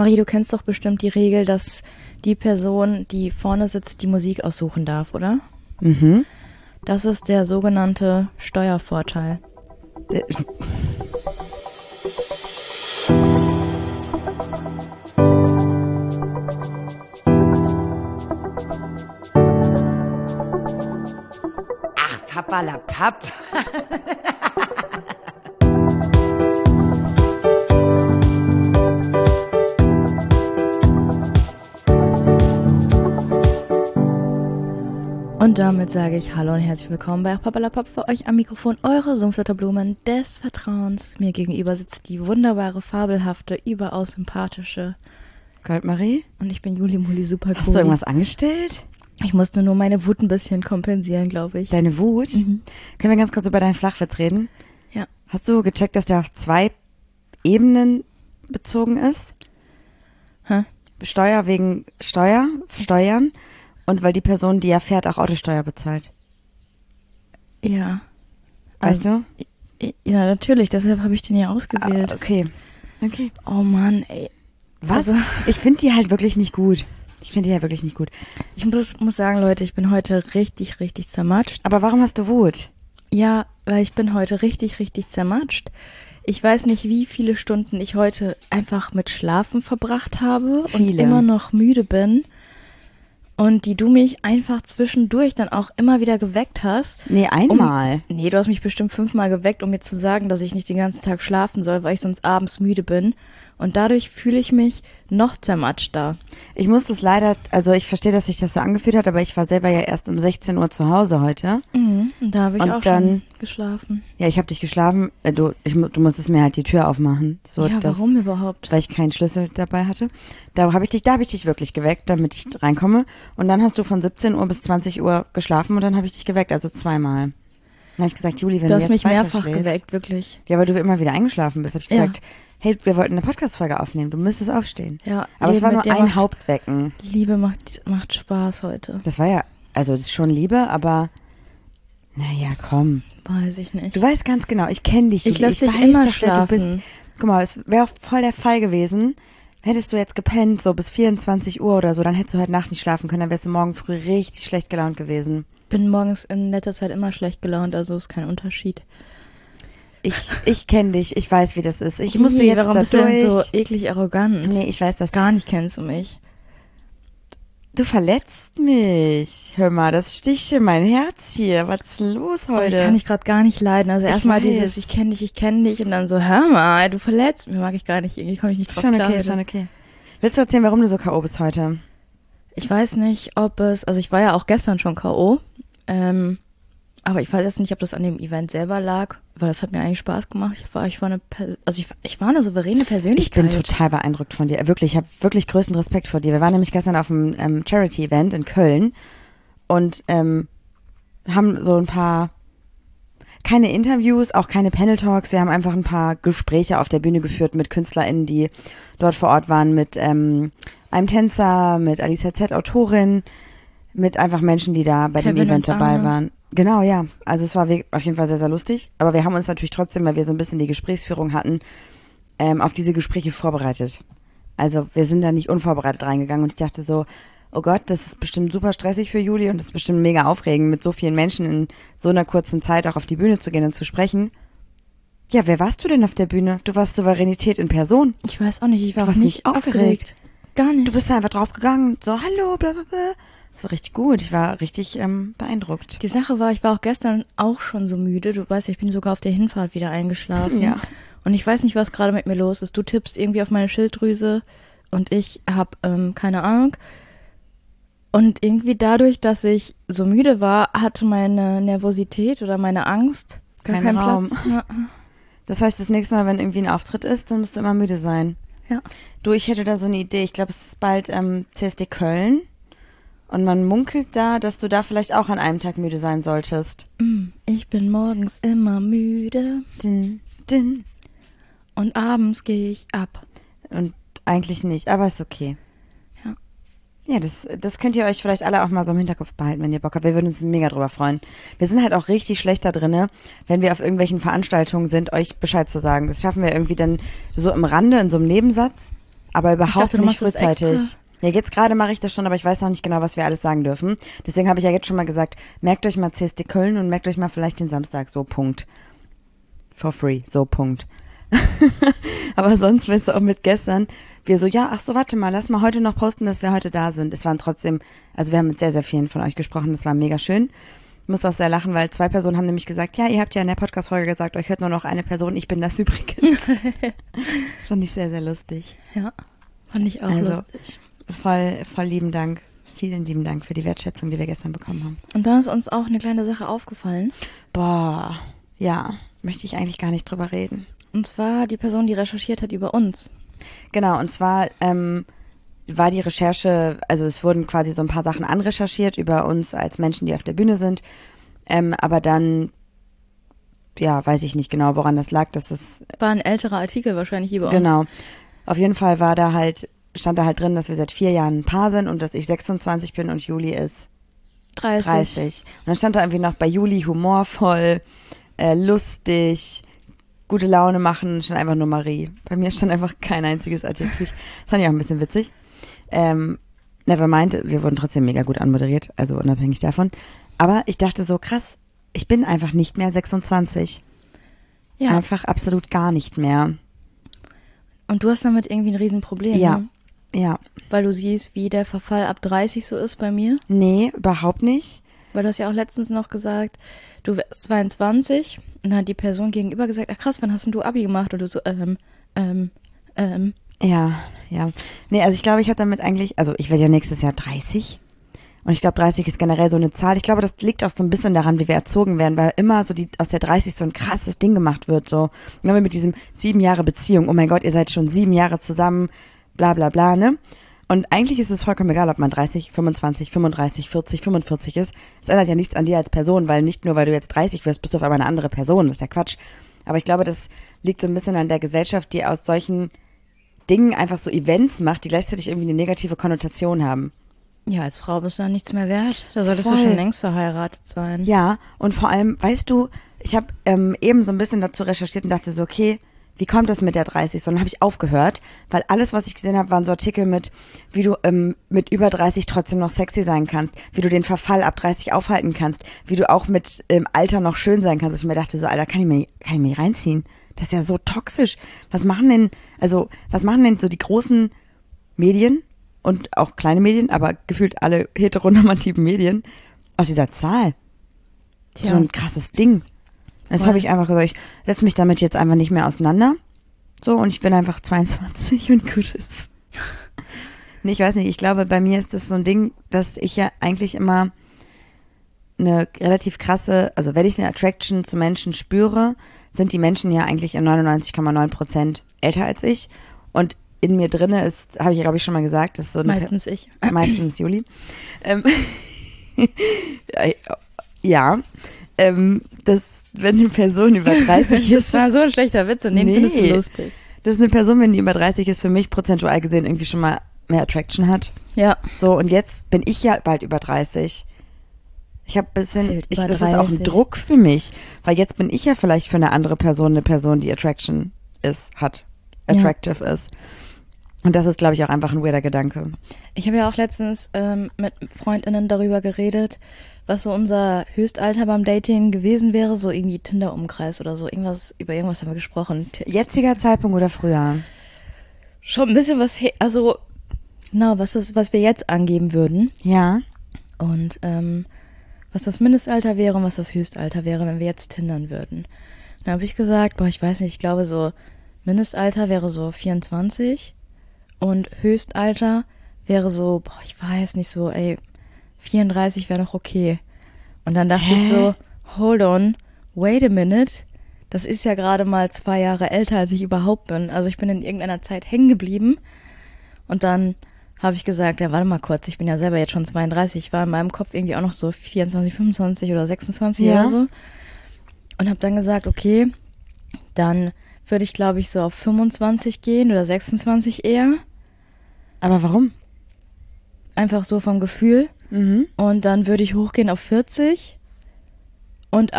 Marie, du kennst doch bestimmt die Regel, dass die Person, die vorne sitzt, die Musik aussuchen darf, oder? Mhm. Das ist der sogenannte Steuervorteil. Ach, Papalapap. Und damit sage ich Hallo und herzlich willkommen bei Papalapap, für euch am Mikrofon eure Sumpfdotterblumen des Vertrauens. Mir gegenüber sitzt die wunderbare, fabelhafte, überaus sympathische Goldmarie? Und ich bin Juli Muli Super. Hast du irgendwas angestellt? Ich musste nur meine Wut ein bisschen kompensieren, glaube ich. Deine Wut? Mhm. Können wir ganz kurz über deinen Flachwitz reden? Ja. Hast du gecheckt, dass der auf 2 Ebenen bezogen ist? Hä? Steuer wegen Steuern und weil die Person, die ja fährt, auch Autosteuer bezahlt. Ja. Weißt du? Ja, natürlich, deshalb habe ich den ja ausgewählt. Okay. Oh Mann, ey. Was? Also, ich finde die halt wirklich nicht gut. Ich muss sagen, Leute, ich bin heute richtig, richtig zermatscht. Aber warum hast du Wut? Ja, weil ich bin heute richtig, richtig zermatscht. Ich weiß nicht, wie viele Stunden ich heute einfach mit Schlafen verbracht habe und immer noch müde bin. Und die du mich einfach zwischendurch dann auch immer wieder geweckt hast. Nee, einmal. Nee, du hast mich bestimmt 5-mal geweckt, um mir zu sagen, dass ich nicht den ganzen Tag schlafen soll, weil ich sonst abends müde bin. Und dadurch fühle ich mich noch zermatschter. Ich muss das leider, also ich verstehe, dass sich das so angefühlt hat, aber ich war selber ja erst um 16 Uhr zu Hause heute. Und da habe ich auch schon geschlafen. Ja, ich habe dich geschlafen. Du musstest mir halt die Tür aufmachen. So, ja, warum überhaupt? Weil ich keinen Schlüssel dabei hatte. Da habe ich dich wirklich geweckt, damit ich reinkomme. Und dann hast du von 17 Uhr bis 20 Uhr geschlafen und dann habe ich dich geweckt, also 2-mal. Dann habe ich gesagt, Juli, wenn du jetzt hast mich mehrfach schläfst, geweckt, wirklich. Ja, weil du immer wieder eingeschlafen bist, habe ich gesagt, hey, wir wollten eine Podcast-Folge aufnehmen, du müsstest aufstehen. Ja, aber es war nur ein Hauptwecken. Liebe macht Spaß heute. Das war ja, also das ist schon Liebe, aber naja, komm. Weiß ich nicht. Du weißt ganz genau, ich kenne dich. Ich lasse dich immer schlafen. Guck mal, es wäre voll der Fall gewesen, hättest du jetzt gepennt, so bis 24 Uhr oder so, dann hättest du heute Nacht nicht schlafen können, dann wärst du morgen früh richtig schlecht gelaunt gewesen. Bin morgens in letzter Zeit immer schlecht gelaunt, also ist kein Unterschied. Ich kenne dich, ich weiß, wie das ist. Ich musste jetzt warum bist du denn so eklig arrogant? Nee, ich weiß das. Gar nicht kennst du mich. Du verletzt mich. Hör mal, das sticht in mein Herz hier. Was ist denn los heute? Ich kann dich gerade gar nicht leiden. Also erstmal dieses, ich kenne dich und dann so, hör mal, du verletzt mich, mag ich gar nicht. Irgendwie komme ich nicht drauf klar. Schon okay. Willst du erzählen, warum du so K.O. bist heute? Ich weiß nicht, also ich war ja auch gestern schon K.O., aber ich weiß jetzt nicht, ob das an dem Event selber lag, weil das hat mir eigentlich Spaß gemacht. Ich war eine souveräne Persönlichkeit. Ich bin total beeindruckt von dir. Wirklich, ich habe wirklich größten Respekt vor dir. Wir waren nämlich gestern auf einem Charity-Event in Köln und haben so ein paar, keine Interviews, auch keine Panel-Talks. Wir haben einfach ein paar Gespräche auf der Bühne geführt mit KünstlerInnen, die dort vor Ort waren, mit einem Tänzer, mit Alicia Z, Autorin, mit einfach Menschen, die da bei dem Event dabei waren. Genau, ja. Also es war auf jeden Fall sehr, sehr lustig. Aber wir haben uns natürlich trotzdem, weil wir so ein bisschen die Gesprächsführung hatten, auf diese Gespräche vorbereitet. Also wir sind da nicht unvorbereitet reingegangen und ich dachte so, oh Gott, das ist bestimmt super stressig für Juli und das ist bestimmt mega aufregend, mit so vielen Menschen in so einer kurzen Zeit auch auf die Bühne zu gehen und zu sprechen. Ja, wer warst du denn auf der Bühne? Du warst Souveränität in Person. Ich weiß auch nicht, ich war auch nicht aufgeregt. Gar nicht. Du bist da einfach drauf gegangen, so hallo, bla bla bla. Das war richtig gut. Ich war richtig beeindruckt. Die Sache war, ich war auch gestern auch schon so müde. Du weißt, ich bin sogar auf der Hinfahrt wieder eingeschlafen. Ja. Und ich weiß nicht, was gerade mit mir los ist. Du tippst irgendwie auf meine Schilddrüse und ich habe keine Ahnung. Und irgendwie dadurch, dass ich so müde war, hatte meine Nervosität oder meine Angst gar keinen Raum. Platz. Ja. Das heißt, das nächste Mal, wenn irgendwie ein Auftritt ist, dann musst du immer müde sein. Ja. Du, ich hätte da so eine Idee. Ich glaube, es ist bald CSD Köln. Und man munkelt da, dass du da vielleicht auch an einem Tag müde sein solltest. Ich bin morgens immer müde. Din. Und abends gehe ich ab. Und eigentlich nicht, aber ist okay. Ja. Ja, das könnt ihr euch vielleicht alle auch mal so im Hinterkopf behalten, wenn ihr Bock habt. Wir würden uns mega drüber freuen. Wir sind halt auch richtig schlecht da drinne, wenn wir auf irgendwelchen Veranstaltungen sind, euch Bescheid zu sagen. Das schaffen wir irgendwie dann so im Rande, in so einem Nebensatz. Aber überhaupt dachte, du nicht machst das frühzeitig. extra. Ja, jetzt gerade mache ich das schon, aber ich weiß noch nicht genau, was wir alles sagen dürfen. Deswegen habe ich ja jetzt schon mal gesagt, merkt euch mal CSD Köln und merkt euch mal vielleicht den Samstag, so Punkt. For free, so Punkt. Aber sonst, wenn es auch mit gestern, wir so, ja, ach so, warte mal, lass mal heute noch posten, dass wir heute da sind. Es waren trotzdem, also wir haben mit sehr, sehr vielen von euch gesprochen, das war mega schön. Ich muss auch sehr lachen, weil 2 Personen haben nämlich gesagt, ja, ihr habt ja in der Podcast-Folge gesagt, euch hört nur noch eine Person, ich bin das übrigens. Das fand ich sehr, sehr lustig. Ja, fand ich auch Also, lustig. Voll lieben Dank. Vielen lieben Dank für die Wertschätzung, die wir gestern bekommen haben. Und da ist uns auch eine kleine Sache aufgefallen. Boah, ja, möchte ich eigentlich gar nicht drüber reden. Und zwar die Person, die recherchiert hat über uns. Genau, und zwar war die Recherche, also es wurden quasi so ein paar Sachen anrecherchiert über uns als Menschen, die auf der Bühne sind. Aber dann, ja, weiß ich nicht genau, woran das lag. Das ist War ein älterer Artikel wahrscheinlich über uns. genau. Auf jeden Fall stand da halt drin, dass wir seit 4 Jahren ein Paar sind und dass ich 26 bin und Juli ist 30. Und dann stand da irgendwie noch bei Juli humorvoll, lustig, gute Laune machen, stand einfach nur Marie. Bei mir stand einfach kein einziges Adjektiv. Das fand ich auch ein bisschen witzig. Nevermind, wir wurden trotzdem mega gut anmoderiert, also unabhängig davon. Aber ich dachte so, krass, ich bin einfach nicht mehr 26. Ja. Einfach absolut gar nicht mehr. Und du hast damit irgendwie ein Riesenproblem, Ja. ne? Ja. Weil du siehst, wie der Verfall ab 30 so ist bei mir. Nee, überhaupt nicht. Weil du hast ja auch letztens noch gesagt, du wärst 22 und dann hat die Person gegenüber gesagt, ach krass, wann hast denn du Abi gemacht? Und du so, Ja. Nee, also ich glaube, ich habe damit eigentlich, also ich werde ja nächstes Jahr 30 und ich glaube 30 ist generell so eine Zahl. Ich glaube, das liegt auch so ein bisschen daran, wie wir erzogen werden, weil immer so aus der 30 so ein krasses Ding gemacht wird, so. Genau wie mit diesem 7 Jahre Beziehung. Oh mein Gott, ihr seid schon 7 Jahre zusammen, bla bla bla, ne? Und eigentlich ist es vollkommen egal, ob man 30, 25, 35, 40, 45 ist. Es ändert ja nichts an dir als Person, weil nicht nur, weil du jetzt 30 wirst, bist du auf einmal eine andere Person. Das ist ja Quatsch. Aber ich glaube, das liegt so ein bisschen an der Gesellschaft, die aus solchen Dingen einfach so Events macht, die gleichzeitig irgendwie eine negative Konnotation haben. ja, als Frau bist du dann nichts mehr wert. Da solltest du Voll. schon längst verheiratet sein. Ja, und vor allem, weißt du, ich habe eben so ein bisschen dazu recherchiert und dachte so, okay, wie kommt das mit der 30? So, dann habe ich aufgehört, weil alles, was ich gesehen habe, waren so Artikel mit, wie du mit über 30 trotzdem noch sexy sein kannst, wie du den Verfall ab 30 aufhalten kannst, wie du auch mit Alter noch schön sein kannst. Und ich mir dachte so, Alter, kann ich mir nicht reinziehen? Das ist ja so toxisch. Was machen denn so die großen Medien und auch kleine Medien, aber gefühlt alle heteronormativen Medien aus dieser Zahl? Tja. So ein krasses Ding. Das Voll. habe ich einfach gesagt, ich setze mich damit jetzt einfach nicht mehr auseinander. So, und ich bin einfach 22 und gut ist. Nee, ich weiß nicht, ich glaube, bei mir ist das so ein Ding, dass ich ja eigentlich immer eine relativ krasse, also wenn ich eine Attraction zu Menschen spüre, sind die Menschen ja eigentlich in 99,9% älter als ich. Und in mir drinne ist, habe ich ja glaube ich schon mal gesagt, das ist so eine Meistens ich. meistens Juli. Ja, dass wenn eine Person über 30 Das ist, war so ein schlechter Witz und den Nee. findest du lustig. dass eine Person, wenn die über 30 ist, für mich prozentual gesehen irgendwie schon mal mehr Attraction hat. Ja. So, und jetzt bin ich ja bald über 30. Ich habe ein bisschen, Bald über das ist auch ein 30. Druck für mich, weil jetzt bin ich ja vielleicht für eine andere Person eine Person, die Attraction hat, attractive ist. Und das ist, glaube ich, auch einfach ein weirder Gedanke. Ich habe ja auch letztens mit FreundInnen darüber geredet, was so unser Höchstalter beim Dating gewesen wäre, so irgendwie Tinder-Umkreis oder so. Über irgendwas haben wir gesprochen. Jetziger Zeitpunkt oder früher? Schon ein bisschen also genau, was wir jetzt angeben würden. Ja. Und was das Mindestalter wäre und was das Höchstalter wäre, wenn wir jetzt tindern würden. Dann habe ich gesagt, boah, ich weiß nicht, ich glaube so Mindestalter wäre so 24 und Höchstalter wäre so, boah, ich weiß nicht, so, 34 wäre noch okay. Und dann dachte ich so, hold on, wait a minute, das ist ja gerade mal 2 Jahre älter, als ich überhaupt bin. Also ich bin in irgendeiner Zeit hängen geblieben und dann habe ich gesagt, ja, warte mal kurz, ich bin ja selber jetzt schon 32, ich war in meinem Kopf irgendwie auch noch so 24, 25 oder 26 Ja. oder so. Und habe dann gesagt, okay, dann würde ich, glaube ich, so auf 25 gehen oder 26 eher. Aber warum? Einfach so vom Gefühl. Mhm. Und dann würde ich hochgehen auf 40 und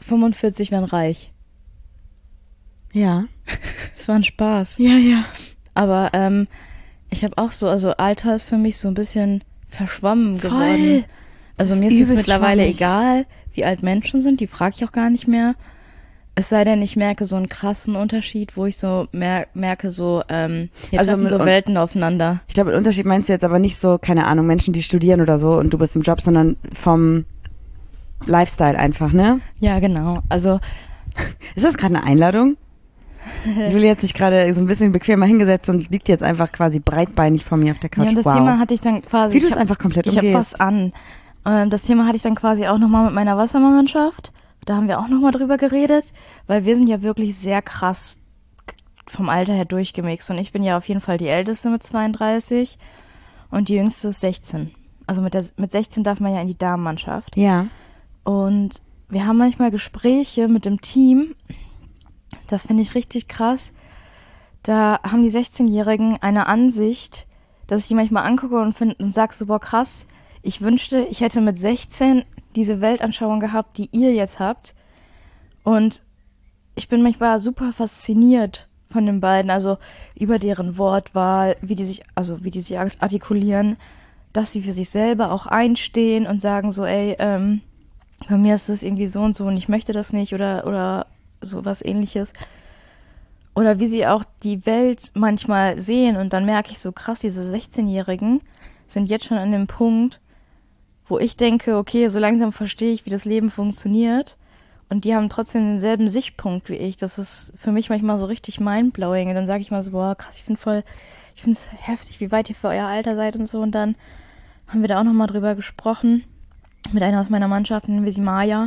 45 wären reich. Ja. Das war ein Spaß. Ja. Aber ich habe auch so, also Alter ist für mich so ein bisschen verschwommen geworden. Also mir ist es mittlerweile egal, wie alt Menschen sind, die frage ich auch gar nicht mehr. Es sei denn, ich merke so einen krassen Unterschied, wo ich so merke, so jetzt treffen so Welten aufeinander. Ich glaube, den Unterschied meinst du jetzt aber nicht so, keine Ahnung, Menschen, die studieren oder so und du bist im Job, sondern vom Lifestyle einfach, ne? Ja, genau. Also ist das gerade eine Einladung? Julia hat sich gerade so ein bisschen bequemer hingesetzt und liegt jetzt einfach quasi breitbeinig vor mir auf der Couch. Ja, und das Thema hatte ich dann quasi. Wie du es einfach komplett umgehst. Ich habe was an. Das Thema hatte ich dann quasi auch nochmal mit meiner Wassermannschaft. Da haben wir auch nochmal drüber geredet, weil wir sind ja wirklich sehr krass vom Alter her durchgemixt. Und ich bin ja auf jeden Fall die Älteste mit 32 und die Jüngste ist 16. Also mit 16 darf man ja in die Damenmannschaft. Ja. Und wir haben manchmal Gespräche mit dem Team, das finde ich richtig krass. Da haben die 16-Jährigen eine Ansicht, dass ich die manchmal angucke und sag so, boah krass, ich wünschte, ich hätte mit 16 diese Weltanschauung gehabt, die ihr jetzt habt. Und ich bin manchmal super fasziniert von den beiden, also über deren Wortwahl, wie die sich artikulieren, dass sie für sich selber auch einstehen und sagen so, ey, bei mir ist das irgendwie so und ich möchte das nicht oder so was Ähnliches. Oder wie sie auch die Welt manchmal sehen und dann merke ich so krass, diese 16-Jährigen sind jetzt schon an dem Punkt, wo ich denke, okay, so langsam verstehe ich, wie das Leben funktioniert und die haben trotzdem denselben Sichtpunkt wie ich. Das ist für mich manchmal so richtig mindblowing und dann sage ich mal so, boah, krass, ich finde es heftig, wie weit ihr für euer Alter seid und so und dann haben wir da auch nochmal drüber gesprochen mit einer aus meiner Mannschaft, nennen wir sie Maya.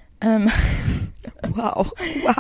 Wow.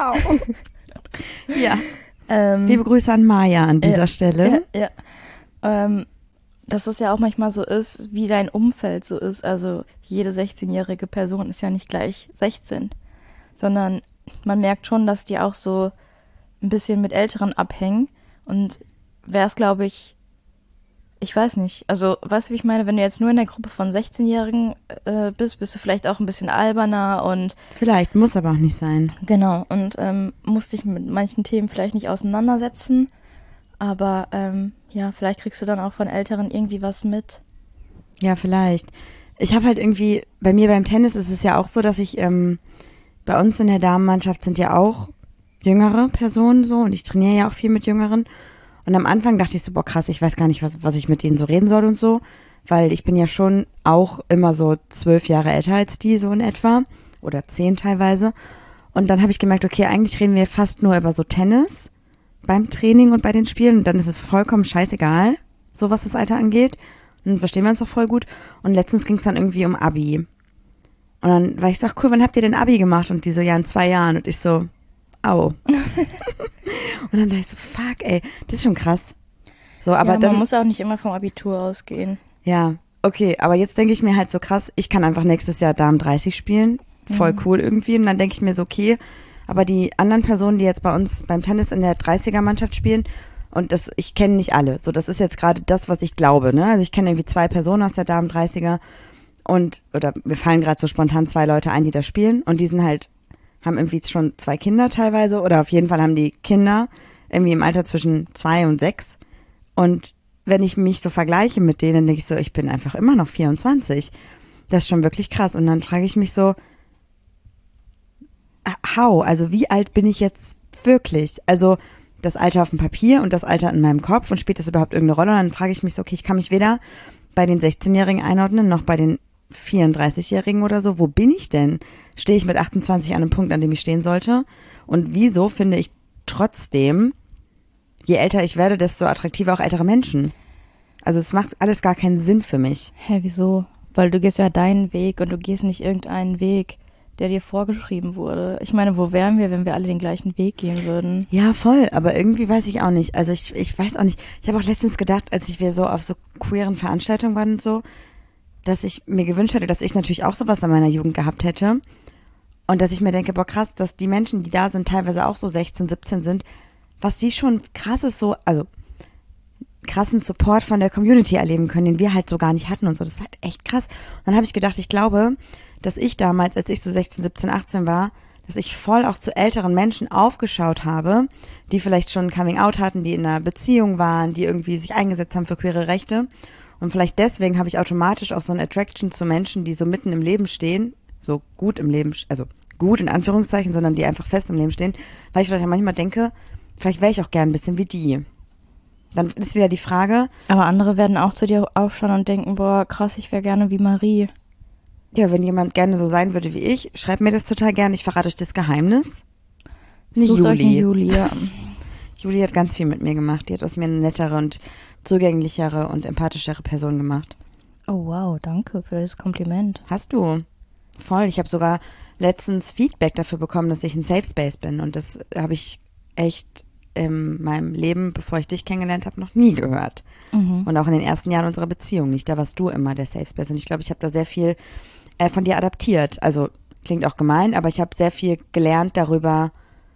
Ja. Liebe Grüße an Maya an dieser Stelle. Ja. Dass es ja auch manchmal so ist, wie dein Umfeld so ist. Also jede 16-jährige Person ist ja nicht gleich 16, sondern man merkt schon, dass die auch so ein bisschen mit Älteren abhängen. Und wäre es, glaube ich weiß nicht. Also weißt du, wie ich meine? Wenn du jetzt nur in der Gruppe von 16-Jährigen bist du vielleicht auch ein bisschen alberner und vielleicht, muss aber auch nicht sein. Genau, und musst dich mit manchen Themen vielleicht nicht auseinandersetzen. Aber ja, vielleicht kriegst du dann auch von Älteren irgendwie was mit. Ja, vielleicht. Ich habe halt irgendwie, bei mir beim Tennis ist es ja auch so, dass ich, bei uns in der Damenmannschaft sind ja auch jüngere Personen so und ich trainiere ja auch viel mit Jüngeren. Und am Anfang dachte ich so, boah krass, ich weiß gar nicht, was ich mit denen so reden soll und so, weil ich bin ja schon auch immer so 12 Jahre älter als die so in etwa oder 10 teilweise. Und dann habe ich gemerkt, okay, eigentlich reden wir fast nur über so Tennis beim Training und bei den Spielen und dann ist es vollkommen scheißegal, so was das Alter angeht. Und dann verstehen wir uns auch voll gut. Und letztens ging es dann irgendwie um Abi. Und dann war ich so, ach cool, wann habt ihr denn Abi gemacht? Und die so, ja, in 2 Jahren. Und ich so, au. Und dann dachte ich so, fuck, ey, das ist schon krass. So, aber ja, dann man muss auch nicht immer vom Abitur ausgehen. Ja, okay, aber jetzt denke ich mir halt so krass, ich kann einfach nächstes Jahr Damen 30 spielen. Voll cool irgendwie. Und dann denke ich mir so, okay, aber die anderen Personen, die jetzt bei uns beim Tennis in der 30er-Mannschaft spielen, und ich kenne nicht alle. So, das ist jetzt gerade das, was ich glaube, ne? Also ich kenne irgendwie 2 Personen aus der Damen 30er oder mir fallen gerade so spontan 2 Leute ein, die da spielen und die sind halt, haben irgendwie schon 2 Kinder teilweise oder auf jeden Fall haben die Kinder irgendwie im Alter zwischen 2 und 6 und wenn ich mich so vergleiche mit denen, denke ich so, ich bin einfach immer noch 24. Das ist schon wirklich krass und dann frage ich mich so, how? Also wie alt bin ich jetzt wirklich? Also das Alter auf dem Papier und das Alter in meinem Kopf und spielt das überhaupt irgendeine Rolle? Und dann frage ich mich so, okay, ich kann mich weder bei den 16-Jährigen einordnen, noch bei den 34-Jährigen oder so. Wo bin ich denn? Stehe ich mit 28 an einem Punkt, an dem ich stehen sollte? Und wieso finde ich trotzdem, je älter ich werde, desto attraktiver auch ältere Menschen? Also es macht alles gar keinen Sinn für mich. Hä, wieso? Weil du gehst ja deinen Weg und du gehst nicht irgendeinen Weg, der dir vorgeschrieben wurde. Ich meine, wo wären wir, wenn wir alle den gleichen Weg gehen würden? Ja, voll, aber irgendwie weiß ich auch nicht. Also ich weiß auch nicht. Ich habe auch letztens gedacht, als wir so auf so queeren Veranstaltungen waren und so, dass ich mir gewünscht hätte, dass ich natürlich auch sowas in meiner Jugend gehabt hätte. Und dass ich mir denke, boah krass, dass die Menschen, die da sind, teilweise auch so 16, 17 sind, was die schon krasses so, also krassen Support von der Community erleben können, den wir halt so gar nicht hatten und so. Das ist halt echt krass. Und dann habe ich gedacht, ich glaube, dass ich damals, als ich so 16, 17, 18 war, dass ich voll auch zu älteren Menschen aufgeschaut habe, die vielleicht schon ein Coming-out hatten, die in einer Beziehung waren, die irgendwie sich eingesetzt haben für queere Rechte. Und vielleicht deswegen habe ich automatisch auch so eine Attraction zu Menschen, die so mitten im Leben stehen, so gut im Leben, also gut in Anführungszeichen, sondern die einfach fest im Leben stehen, weil ich vielleicht manchmal denke, vielleicht wäre ich auch gern ein bisschen wie die. Dann ist wieder die Frage. Aber andere werden auch zu dir aufschauen und denken, boah, krass, ich wäre gerne wie Marie. Ja, wenn jemand gerne so sein würde wie ich, schreibt mir das total gerne. Ich verrate euch das Geheimnis. Sucht euch eine Juli, ja. Juli hat ganz viel mit mir gemacht. Die hat aus mir eine nettere und zugänglichere und empathischere Person gemacht. Oh wow, danke für das Kompliment. Hast du? Voll. Ich habe sogar letztens Feedback dafür bekommen, dass ich ein Safe Space bin. Und das habe ich echt in meinem Leben, bevor ich dich kennengelernt habe, noch nie gehört. Und auch in den ersten Jahren unserer Beziehung nicht. Da warst du immer der Safe Space. Und ich glaube, ich habe da sehr viel von dir adaptiert. Also klingt auch gemein, aber ich habe sehr viel gelernt darüber,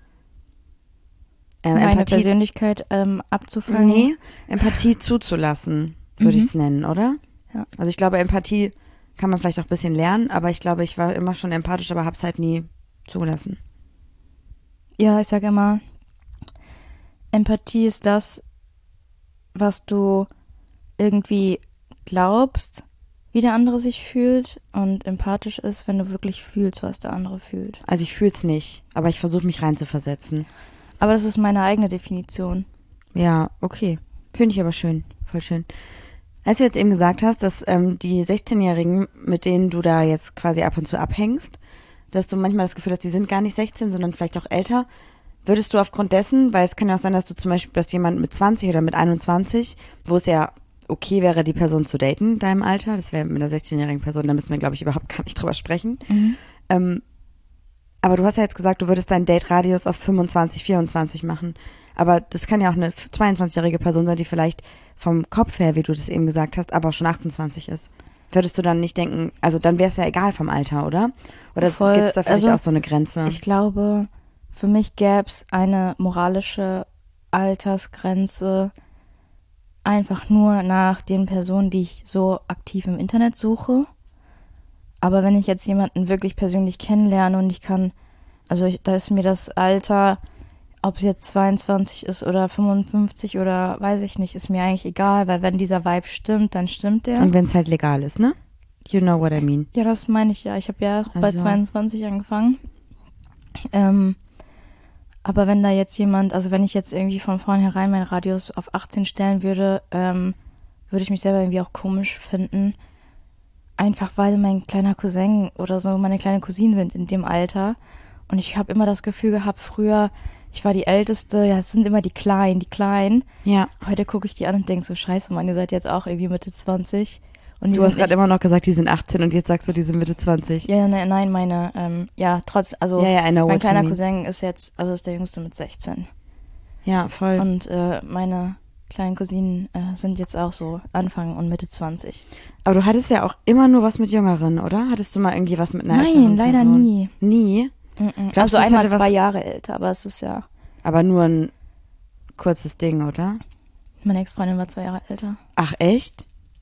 meine Empathie, Persönlichkeit abzufangen. Nee, Empathie zuzulassen, würde ich es nennen, oder? Ja. Also ich glaube, Empathie kann man vielleicht auch ein bisschen lernen, aber ich glaube, ich war immer schon empathisch, aber habe es halt nie zugelassen. Ja, ich sage immer, Empathie ist das, was du irgendwie glaubst, wie der andere sich fühlt, und empathisch ist, wenn du wirklich fühlst, was der andere fühlt. Also ich fühle es nicht, aber ich versuche mich reinzuversetzen. Aber das ist meine eigene Definition. Ja, okay. Finde ich aber schön, voll schön. Als du jetzt eben gesagt hast, dass die 16-Jährigen, mit denen du da jetzt quasi ab und zu abhängst, dass du manchmal das Gefühl hast, die sind gar nicht 16, sondern vielleicht auch älter, würdest du aufgrund dessen, weil es kann ja auch sein, dass du zum Beispiel, dass jemand mit 20 oder mit 21, wo es ja okay wäre, die Person zu daten in deinem Alter, das wäre mit einer 16-jährigen Person, da müssen wir, glaube ich, überhaupt gar nicht drüber sprechen. Aber du hast ja jetzt gesagt, du würdest deinen Date-Radius auf 25, 24 machen. Aber das kann ja auch eine 22-jährige Person sein, die vielleicht vom Kopf her, wie du das eben gesagt hast, aber auch schon 28 ist. Würdest du dann nicht denken, also dann wäre es ja egal vom Alter, oder? Oder gibt es da für dich auch so eine Grenze? Ich glaube, für mich gäbe es eine moralische Altersgrenze einfach nur nach den Personen, die ich so aktiv im Internet suche. Aber wenn ich jetzt jemanden wirklich persönlich kennenlerne und ich kann, also da ist mir das Alter, ob es jetzt 22 ist oder 55 oder weiß ich nicht, ist mir eigentlich egal, weil wenn dieser Vibe stimmt, dann stimmt der. Und wenn es halt legal ist, ne? You know what I mean. Ja, das meine ich ja. Ich habe ja bei 22 angefangen. Aber wenn da jetzt jemand, also wenn ich jetzt irgendwie von vornherein meinen Radius auf 18 stellen würde, würde ich mich selber irgendwie auch komisch finden. Einfach weil mein kleiner Cousin oder so meine kleine Cousine sind in dem Alter. Und ich habe immer das Gefühl gehabt, früher, ich war die Älteste, ja, es sind immer die Kleinen. Ja. Heute gucke ich die an und denke so, scheiße, Mann, ihr seid jetzt auch irgendwie Mitte 20. Und Du hast gerade immer noch gesagt, die sind 18 und jetzt sagst du, die sind Mitte 20. Ja, nein, meine, also I know mein what you kleiner mean. Cousin ist jetzt, also ist der Jüngste mit 16. Ja, voll. Und meine kleinen Cousinen sind jetzt auch so Anfang und Mitte 20. Aber du hattest ja auch immer nur was mit Jüngeren, oder? Hattest du mal irgendwie was mit einer älteren Nein, leider Person? nie. Nie? Glaubst Also du, es einmal hatte 2 Jahre älter, aber es ist ja, Aber nur ein kurzes Ding, oder? meine Ex-Freundin war 2 Jahre älter. Ach, echt?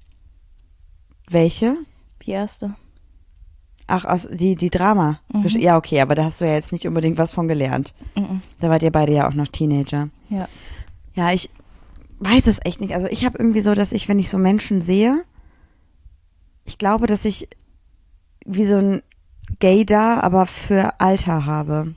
Welche? Die erste. Ach, aus die Drama. Ja, okay, aber da hast du ja jetzt nicht unbedingt was von gelernt. Da wart ihr beide ja auch noch Teenager. Ja. Ja, ich weiß es echt nicht. Also ich habe irgendwie so, dass ich, wenn ich so Menschen sehe, ich glaube, dass ich wie so ein Gaydar, aber für Alter habe.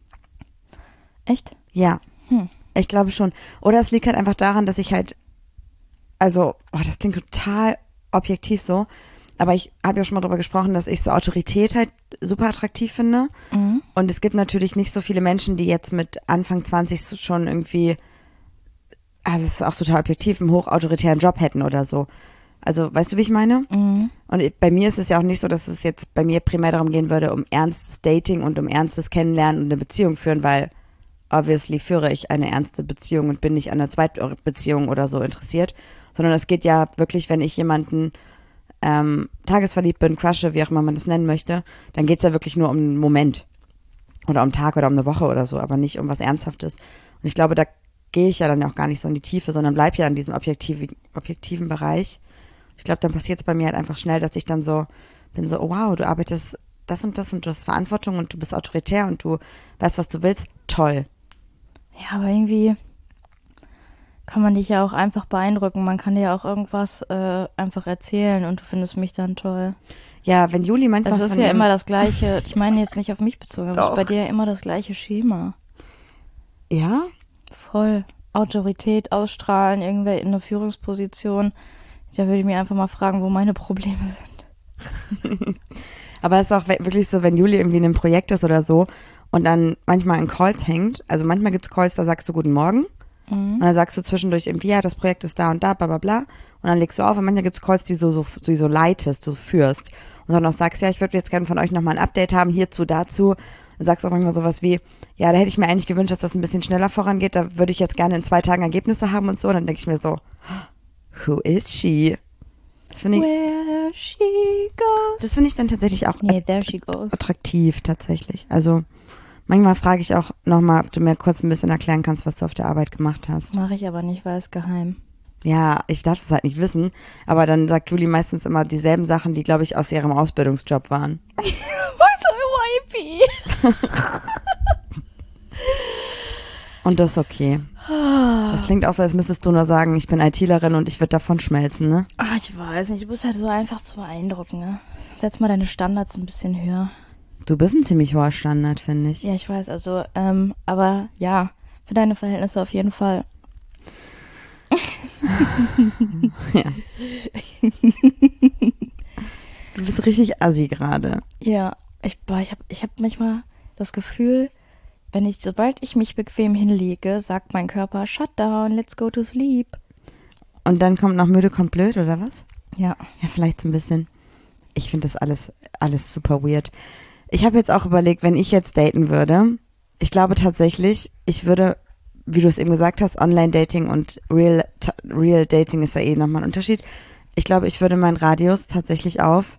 Echt? Ja, ich glaube schon. Oder es liegt halt einfach daran, dass ich halt, also, das klingt total objektiv so, aber ich habe ja schon mal drüber gesprochen, dass ich so Autorität halt super attraktiv finde. Und es gibt natürlich nicht so viele Menschen, die jetzt mit Anfang 20 schon irgendwie, also es ist auch total objektiv, einen hochautoritären Job hätten oder so. Also, weißt du, wie ich meine? Und bei mir ist es ja auch nicht so, dass es jetzt bei mir primär darum gehen würde, um ernstes Dating und um ernstes Kennenlernen und eine Beziehung führen, weil obviously führe ich eine ernste Beziehung und bin nicht an einer Zweitbeziehung oder so interessiert, sondern es geht ja wirklich, wenn ich jemanden tagesverliebt bin, crushe, wie auch immer man das nennen möchte, dann geht es ja wirklich nur um einen Moment oder um einen Tag oder um eine Woche oder so, aber nicht um was Ernsthaftes. Und ich glaube, da gehe ich ja dann auch gar nicht so in die Tiefe, sondern bleib ja in diesem objektiven Bereich. Ich glaube, dann passiert es bei mir halt einfach schnell, dass ich dann so bin so, oh wow, du arbeitest das und das und du hast Verantwortung und du bist autoritär und du weißt, was du willst, toll. Ja, aber irgendwie kann man dich ja auch einfach beeindrucken. Man kann dir ja auch irgendwas einfach erzählen und du findest mich dann toll. Ja, wenn Juli manchmal Also es ist ja immer das Gleiche. Ich meine jetzt nicht auf mich bezogen, aber es ist bei dir ja immer das gleiche Schema. Ja? Voll. Autorität ausstrahlen, irgendwer in einer Führungsposition. Da würde ich mir einfach mal fragen, wo meine Probleme sind. Aber es ist auch wirklich so, wenn Juli irgendwie in einem Projekt ist oder so und dann manchmal in Calls hängt. Also manchmal gibt es Calls, da sagst du Guten Morgen. Und dann sagst du zwischendurch irgendwie, ja, das Projekt ist da und da, bla bla bla. Und dann legst du auf. Und manchmal gibt es Calls, die so leitest, so führst. Und dann auch sagst, ja, ich würde jetzt gerne von euch nochmal ein Update haben, hierzu, dazu. Dann sagst du auch manchmal sowas wie, ja, da hätte ich mir eigentlich gewünscht, dass das ein bisschen schneller vorangeht. Da würde ich jetzt gerne in 2 Tagen Ergebnisse haben und so. Und dann denke ich mir so, who is she? Das finde ich, Where she goes. das finde ich dann tatsächlich auch Nee, there she goes. attraktiv, tatsächlich. Also manchmal frage ich auch nochmal, ob du mir kurz ein bisschen erklären kannst, was du auf der Arbeit gemacht hast. Mache ich aber nicht, weil es geheim. Ja, ich darf es halt nicht wissen, aber dann sagt Juli meistens immer dieselben Sachen, die, glaube ich, aus ihrem Ausbildungsjob waren. Und das ist okay. Das klingt auch so, als müsstest du nur sagen, ich bin ITlerin und ich würde davon schmelzen, ne? Ach, ich weiß nicht, du bist halt so einfach zu beeindrucken, ne? Setz mal deine Standards ein bisschen höher. Du bist ein ziemlich hoher Standard, finde ich. Ja, ich weiß, also, aber ja, für deine Verhältnisse auf jeden Fall. Ja. Du bist richtig assi gerade. Ja, ich hab manchmal das Gefühl, sobald ich mich bequem hinlege, sagt mein Körper, shut down, let's go to sleep. Und dann kommt noch müde, kommt blöd, oder was? Ja. Ja, vielleicht so ein bisschen. Ich finde das alles super weird. Ich habe jetzt auch überlegt, wenn ich jetzt daten würde, ich glaube tatsächlich, ich würde, wie du es eben gesagt hast, Online-Dating und Real-Dating ist ja eh nochmal ein Unterschied. Ich glaube, ich würde meinen Radius tatsächlich auf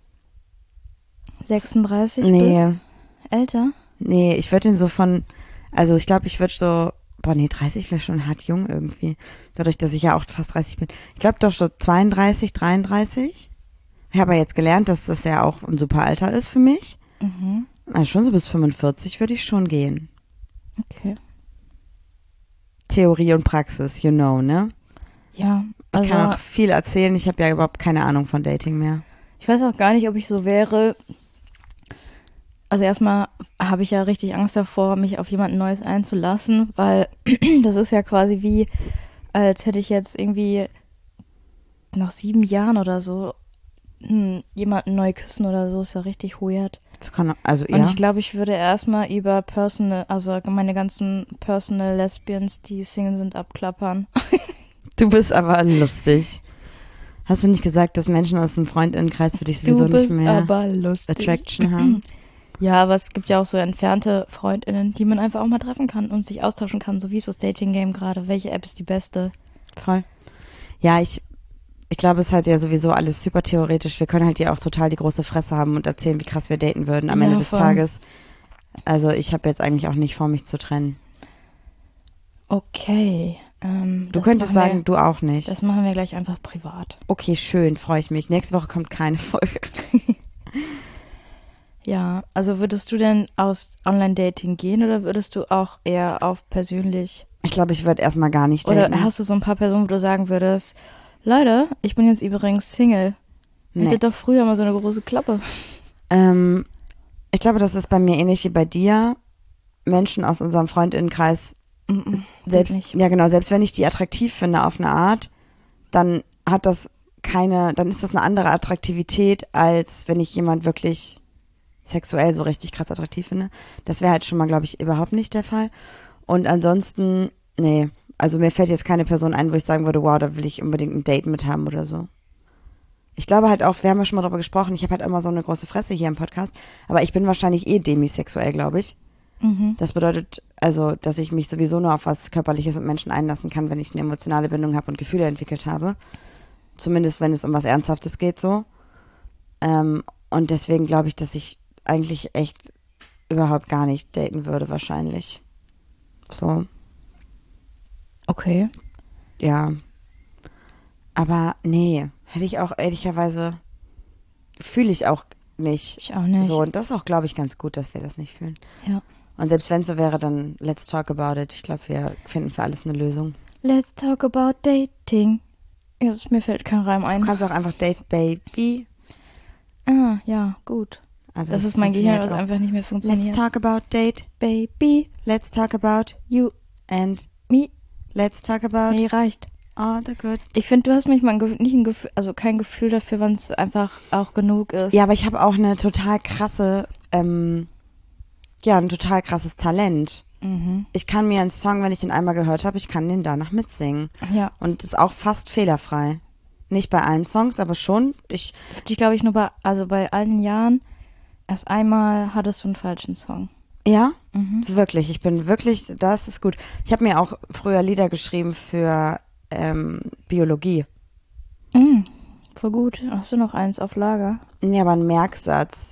36 Nee. bis älter? Nee, ich würde ihn so also ich glaube, ich würde so, 30 wäre schon hart jung irgendwie. Dadurch, dass ich ja auch fast 30 bin. Ich glaube doch so 32, 33. Ich habe ja jetzt gelernt, dass das ja auch ein super Alter ist für mich. Mhm. Also schon so bis 45 würde ich schon gehen. Okay. Theorie und Praxis, you know, ne? Ja, Ich kann auch viel erzählen, ich habe ja überhaupt keine Ahnung von Dating mehr. ich weiß auch gar nicht, ob ich so wäre. Also erstmal habe ich ja richtig Angst davor, mich auf jemanden Neues einzulassen, weil das ist ja quasi wie, als hätte ich jetzt irgendwie nach 7 Jahren oder so jemanden neu küssen oder so, ist ja richtig weird. Das kann, also Und ja. ich glaube, ich würde erstmal über also meine ganzen Personal Lesbians, die Single sind, abklappern. Du bist aber lustig. Hast du nicht gesagt, dass Menschen aus dem Freundinnenkreis für dich sowieso Du bist nicht mehr aber lustig. Attraction haben? Ja, aber es gibt ja auch so entfernte FreundInnen, die man einfach auch mal treffen kann und sich austauschen kann, so wie ist das Dating-Game gerade. Welche App ist die beste? Voll. Ja, ich glaube, es ist halt ja sowieso alles super theoretisch. Wir können halt ja auch total die große Fresse haben und erzählen, wie krass wir daten würden am Ja, Ende des voll. Tages. Also ich habe jetzt eigentlich auch nicht vor, mich zu trennen. Okay. Du könntest sagen, du auch nicht. Das machen wir gleich einfach privat. Okay, schön, freue ich mich. Nächste Woche kommt keine Folge. Ja, also würdest du denn aus Online-Dating gehen oder würdest du auch eher auf persönlich? Ich glaube, ich würde erstmal gar nicht daten. Oder hast du so ein paar Personen, wo du sagen würdest, Leute, ich bin jetzt übrigens Single. Nee. Hättet doch früher mal so eine große Klappe. Ich glaube, das ist bei mir ähnlich wie bei dir. Menschen aus unserem Freundinnenkreis, Geht nicht. ja genau, selbst wenn ich die attraktiv finde auf eine Art, dann hat das dann ist das eine andere Attraktivität, als wenn ich jemand wirklich sexuell so richtig krass attraktiv finde. Das wäre halt schon mal, glaube ich, überhaupt nicht der Fall. Und ansonsten, nee, also mir fällt jetzt keine Person ein, wo ich sagen würde, wow, da will ich unbedingt ein Date mit haben oder so. Ich glaube halt auch, wir haben ja schon mal darüber gesprochen, ich habe halt immer so eine große Fresse hier im Podcast, aber ich bin wahrscheinlich demisexuell, glaube ich. Das bedeutet also, dass ich mich sowieso nur auf was Körperliches mit Menschen einlassen kann, wenn ich eine emotionale Bindung habe und Gefühle entwickelt habe. Zumindest, wenn es um was Ernsthaftes geht, so. Und deswegen glaube ich, dass ich eigentlich echt überhaupt gar nicht daten würde, wahrscheinlich. So, Okay. ja. Aber nee, hätte ich auch ehrlicherweise, fühle ich auch nicht. Ich auch nicht. So, und das ist auch, glaube ich, ganz gut, dass wir das nicht fühlen. Ja. Und selbst wenn es so wäre, dann let's talk about it. Ich glaube, wir finden für alles eine Lösung. Let's talk about dating. Jetzt, mir fällt kein Reim ein. Du kannst auch einfach Date Baby. Ah, ja, gut. Also Das ist mein Gehirn, funktioniert was auch. einfach nicht mehr funktioniert. Let's talk about date. Baby, Let's talk about you, and me. let's talk about Nee, reicht. all the good. Ich finde, du hast manchmal nicht ein Gefühl, also kein Gefühl dafür, wann es einfach auch genug ist. Ja, aber ich habe auch eine total krasse, ein total krasses Talent. Mhm. Ich kann mir einen Song, wenn ich den einmal gehört habe, ich kann den danach mitsingen. Ja. Und ist auch fast fehlerfrei. Nicht bei allen Songs, aber schon. Ich glaube ich nur bei allen Jahren, erst einmal hattest du einen falschen Song. Ja, Mhm. wirklich. Ich bin wirklich, das ist gut. Ich habe mir auch früher Lieder geschrieben für Biologie. Voll gut. Hast du noch eins auf Lager? Ja, aber ein Merksatz.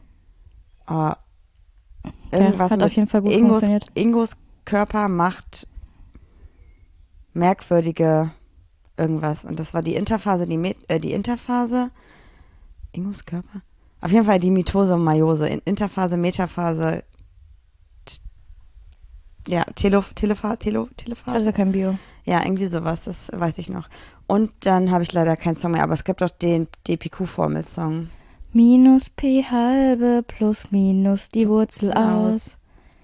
Irgendwas hat mit auf jeden Fall gut funktioniert. Ingos Körper macht merkwürdige irgendwas. Und das war die Interphase, die Interphase. Ingos Körper? Auf jeden Fall die Mitose und Meiose. Interphase, Metaphase. Telephase. Also kein Bio. Ja, irgendwie sowas, das weiß ich noch. Und dann habe ich leider keinen Song mehr, aber es gibt auch den DPQ-Formel-Song. Minus P halbe plus minus die Wurzel aus.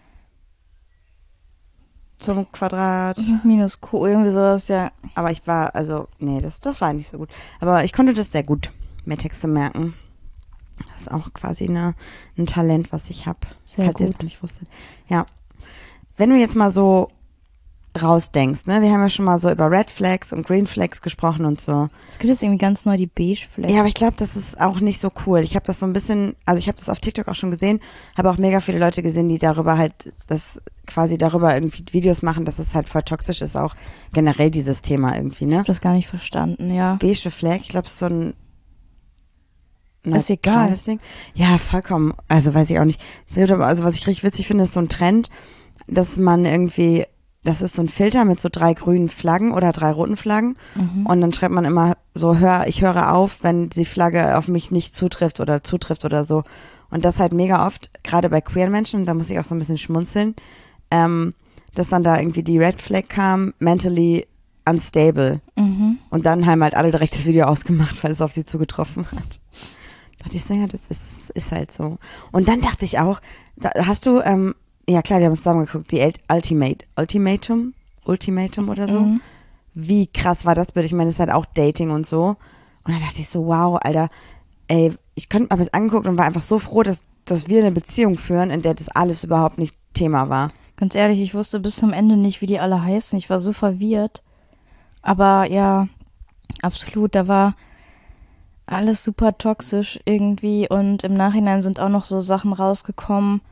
Zum Quadrat. Minus Q, irgendwie sowas, ja. Aber ich war, das war nicht so gut. Aber ich konnte das sehr gut, mir Texte merken. Das ist auch quasi ein Talent, was ich habe, falls ihr es noch nicht wusstet. Ja. Wenn du jetzt mal so rausdenkst, ne? Wir haben ja schon mal so über Red Flags und Green Flags gesprochen und so. Es gibt jetzt irgendwie ganz neu die Beige Flags. Ja, aber ich glaube, das ist auch nicht so cool. Ich habe das so ein bisschen, also ich habe das auf TikTok auch schon gesehen, habe auch mega viele Leute gesehen, die darüber halt, darüber irgendwie Videos machen, dass es halt voll toxisch ist, auch generell dieses Thema irgendwie, ne? Ich habe das gar nicht verstanden, ja. Beige Flag, ich glaube, es ist so ein ist egal. Ding. Ja, vollkommen. Also weiß ich auch nicht. Also was ich richtig witzig finde, ist so ein Trend, dass man irgendwie, das ist so ein Filter mit so 3 grünen Flaggen oder 3 roten Flaggen und dann schreibt man immer so, ich höre auf, wenn die Flagge auf mich nicht zutrifft oder so. Und das halt mega oft, gerade bei queeren Menschen, da muss ich auch so ein bisschen schmunzeln, dass dann da irgendwie die Red Flag kam, mentally unstable. Und dann haben halt alle direkt das Video ausgemacht, weil es auf sie zugetroffen hat. Da dachte ich so, ja, das ist halt so. Und dann dachte ich auch, hast du, ja klar, wir haben zusammen geguckt, die Ultimatum oder so. Wie krass war das bitte? Ich meine, das ist halt auch Dating und so. Und dann dachte ich so, wow, Alter, ey, ich habe es angeguckt und war einfach so froh, dass wir eine Beziehung führen, in der das alles überhaupt nicht Thema war. Ganz ehrlich, ich wusste bis zum Ende nicht, wie die alle heißen. Ich war so verwirrt. Aber ja, absolut, da war alles super toxisch irgendwie und im Nachhinein sind auch noch so Sachen rausgekommen,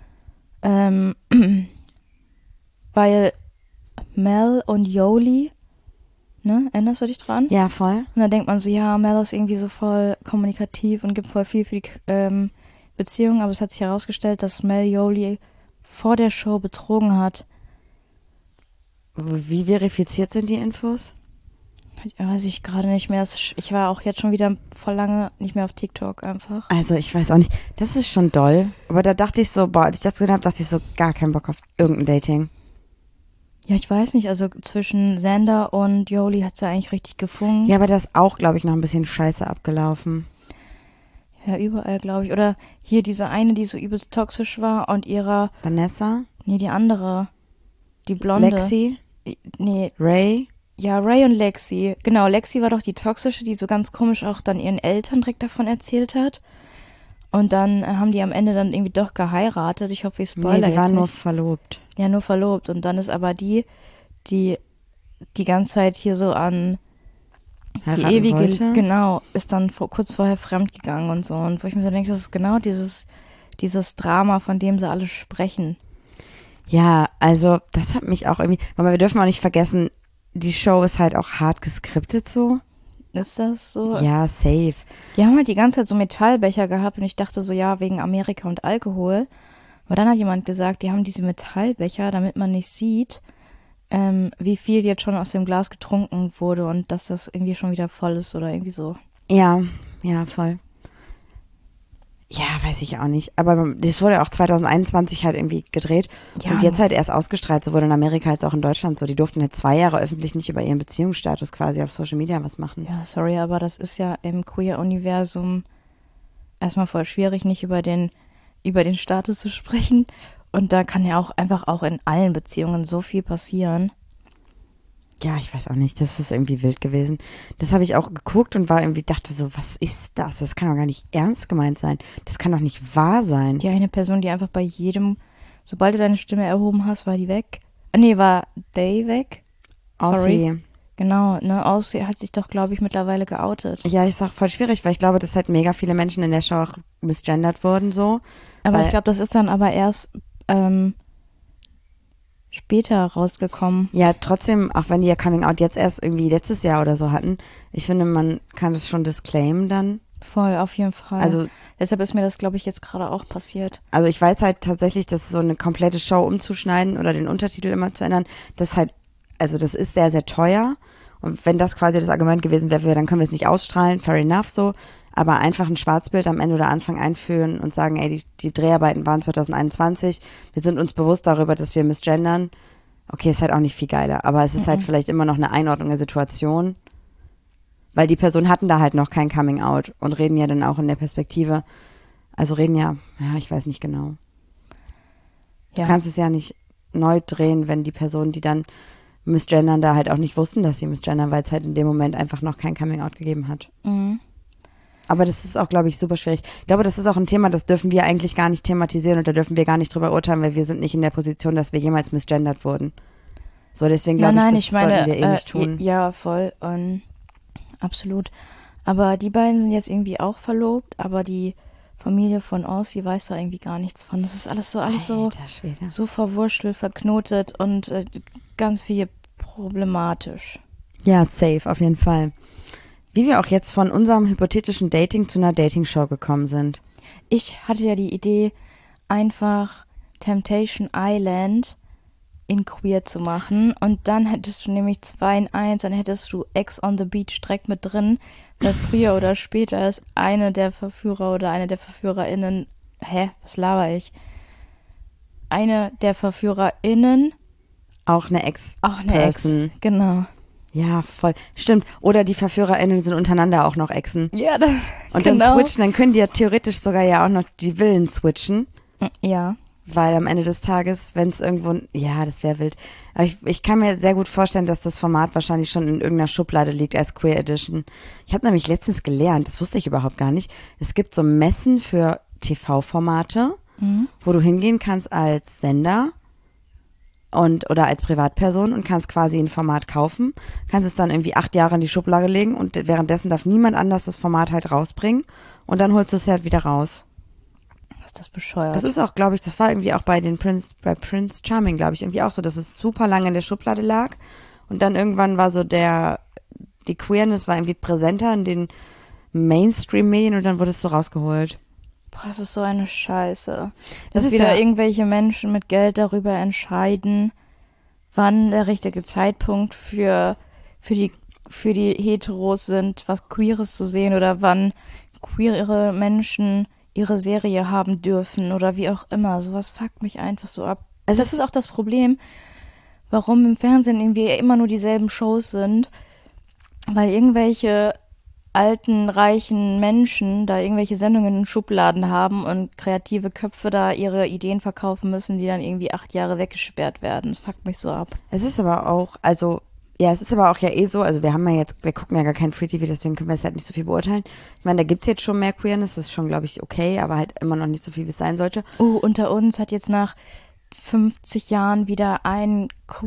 weil Mel und Yoli, ne, erinnerst du dich dran? Ja, voll. Und da denkt man so, ja, Mel ist irgendwie so voll kommunikativ und gibt voll viel für die Beziehung, aber es hat sich herausgestellt, dass Mel Yoli vor der Show betrogen hat. Wie verifiziert sind die Infos? Weiß ich gerade nicht mehr. Ich war auch jetzt schon wieder voll lange nicht mehr auf TikTok einfach. Also ich weiß auch nicht. Das ist schon doll. Aber da dachte ich so, als ich das gesehen habe, dachte ich so, gar keinen Bock auf irgendein Dating. Ja, ich weiß nicht. Also zwischen Xander und Yoli hat es ja eigentlich richtig gefunkt. Ja, aber das ist auch, glaube ich, noch ein bisschen scheiße abgelaufen. Ja, überall, glaube ich. Oder hier diese eine, die so übelst toxisch war und ihrer... Vanessa? Nee, die andere. Die Blonde. Lexi? Nee. Ray? Ja, Ray und Lexi. Genau, Lexi war doch die toxische, die so ganz komisch auch dann ihren Eltern direkt davon erzählt hat. Und dann haben die am Ende dann irgendwie doch geheiratet. Ich hoffe, ich spoilere jetzt nicht. Nee, die waren nur verlobt. Ja, nur verlobt. Und dann ist aber die ganze Zeit hier so an Heiraten die ewige, wollte. genau, ist dann kurz vorher fremdgegangen und so. Und wo ich mir so denke, das ist genau dieses Drama, von dem sie alle sprechen. Ja, also das hat mich auch irgendwie, aber wir dürfen auch nicht vergessen, die Show ist halt auch hart geskriptet so. Ist das so? Ja, safe. Die haben halt die ganze Zeit so Metallbecher gehabt und ich dachte so, ja, wegen Amerika und Alkohol. Aber dann hat jemand gesagt, die haben diese Metallbecher, damit man nicht sieht, wie viel jetzt schon aus dem Glas getrunken wurde und dass das irgendwie schon wieder voll ist oder irgendwie so. Ja, ja, voll. Ja, weiß ich auch nicht. Aber das wurde auch 2021 halt irgendwie gedreht Ja. und jetzt halt erst ausgestrahlt, sowohl in Amerika als auch in Deutschland so. Die durften halt 2 Jahre öffentlich nicht über ihren Beziehungsstatus quasi auf Social Media was machen. Ja, sorry, aber das ist ja im Queer-Universum erstmal voll schwierig, nicht über den Status zu sprechen. Und da kann ja auch einfach auch in allen Beziehungen so viel passieren. Ja, ich weiß auch nicht, das ist irgendwie wild gewesen. Das habe ich auch geguckt und war irgendwie, dachte so, was ist das? Das kann doch gar nicht ernst gemeint sein. Das kann doch nicht wahr sein. Die eine Person, die einfach bei jedem, sobald du deine Stimme erhoben hast, war die weg. Nee, war Day weg. Sorry. Aussie. Genau, ne, Aussie hat sich doch, glaube ich, mittlerweile geoutet. Ja, ist auch voll schwierig, weil ich glaube, dass halt mega viele Menschen in der Show auch misgendert wurden so. Aber weil, ich glaube, das ist dann aber erst später rausgekommen. Ja, trotzdem, auch wenn die ja Coming Out jetzt erst irgendwie letztes Jahr oder so hatten, ich finde, man kann das schon disclaimen dann. Voll, auf jeden Fall. Also, deshalb ist mir das, glaube ich, jetzt gerade auch passiert. also ich weiß halt tatsächlich, dass so eine komplette Show umzuschneiden oder den Untertitel immer zu ändern, das halt, also das ist sehr, sehr teuer. Und wenn das quasi das Argument gewesen wäre, dann können wir es nicht ausstrahlen, fair enough so. Aber einfach ein Schwarzbild am Ende oder Anfang einführen und sagen, ey, die Dreharbeiten waren 2021, wir sind uns bewusst darüber, dass wir misgendern. Okay, ist halt auch nicht viel geiler, aber es ist halt vielleicht immer noch eine Einordnung der Situation, weil die Personen hatten da halt noch kein Coming Out und reden ja dann auch in der Perspektive, also reden ja, ich weiß nicht genau. Ja. Du kannst es ja nicht neu drehen, wenn die Personen, die dann misgendern, da halt auch nicht wussten, dass sie misgendern, weil es halt in dem Moment einfach noch kein Coming Out gegeben hat. Mhm. Aber das ist auch, glaube ich, super schwierig. Ich glaube, das ist auch ein Thema, das dürfen wir eigentlich gar nicht thematisieren und da dürfen wir gar nicht drüber urteilen, weil wir sind nicht in der Position, dass wir jemals misgendert wurden. So, deswegen glaube ich, das sollten wir nicht tun. Ja, voll, absolut. Aber die beiden sind jetzt irgendwie auch verlobt, aber die Familie von Aussie weiß da irgendwie gar nichts von. Das ist alles Alter Schwede. so verwurschtelt, verknotet und ganz viel problematisch. Ja, safe, auf jeden Fall. Wie wir auch jetzt von unserem hypothetischen Dating zu einer Dating-Show gekommen sind. Ich hatte ja die Idee, einfach Temptation Island in queer zu machen und dann hättest du nämlich 2 in 1, dann hättest du Ex on the Beach direkt mit drin, weil früher oder später ist eine der Verführer oder eine der VerführerInnen, was laber ich? Eine der VerführerInnen, Auch eine Ex. auch eine Ex, genau. Ja, voll. Stimmt. Oder die VerführerInnen sind untereinander auch noch Exen. Ja, das Und genau. dann switchen, dann können die ja theoretisch sogar ja auch noch die Villen switchen. Ja. Weil am Ende des Tages, wenn es irgendwo, ja, das wäre wild. Aber ich kann mir sehr gut vorstellen, dass das Format wahrscheinlich schon in irgendeiner Schublade liegt als Queer Edition. Ich habe nämlich letztens gelernt, das wusste ich überhaupt gar nicht, es gibt so Messen für TV-Formate, wo du hingehen kannst als Sender oder als Privatperson und kannst quasi ein Format kaufen, kannst es dann irgendwie 8 Jahre in die Schublade legen und währenddessen darf niemand anders das Format halt rausbringen und dann holst du es halt wieder raus. Ist das bescheuert? Das ist auch, glaube ich, das war irgendwie auch bei Prince Charming, glaube ich, irgendwie auch so, dass es super lange in der Schublade lag und dann irgendwann war so die Queerness war irgendwie präsenter in den Mainstream-Medien und dann wurde es so rausgeholt. Boah, das ist so eine Scheiße. Das Dass ist wieder ja irgendwelche Menschen mit Geld darüber entscheiden, wann der richtige Zeitpunkt für die Heteros sind, was Queeres zu sehen oder wann queere Menschen ihre Serie haben dürfen oder wie auch immer. Sowas fuckt mich einfach so ab. Das ist auch das Problem, warum im Fernsehen irgendwie immer nur dieselben Shows sind, weil irgendwelche alten, reichen Menschen da irgendwelche Sendungen in Schubladen haben und kreative Köpfe da ihre Ideen verkaufen müssen, die dann irgendwie 8 Jahre weggesperrt werden. Das fuckt mich so ab. Es ist aber auch, es ist aber auch ja eh so, also wir gucken ja gar kein Free TV, deswegen können wir es halt nicht so viel beurteilen. Ich meine, da gibt's jetzt schon mehr Queerness, das ist schon, glaube ich, okay, aber halt immer noch nicht so viel, wie es sein sollte. Unter uns hat jetzt nach 50 Jahren wieder ein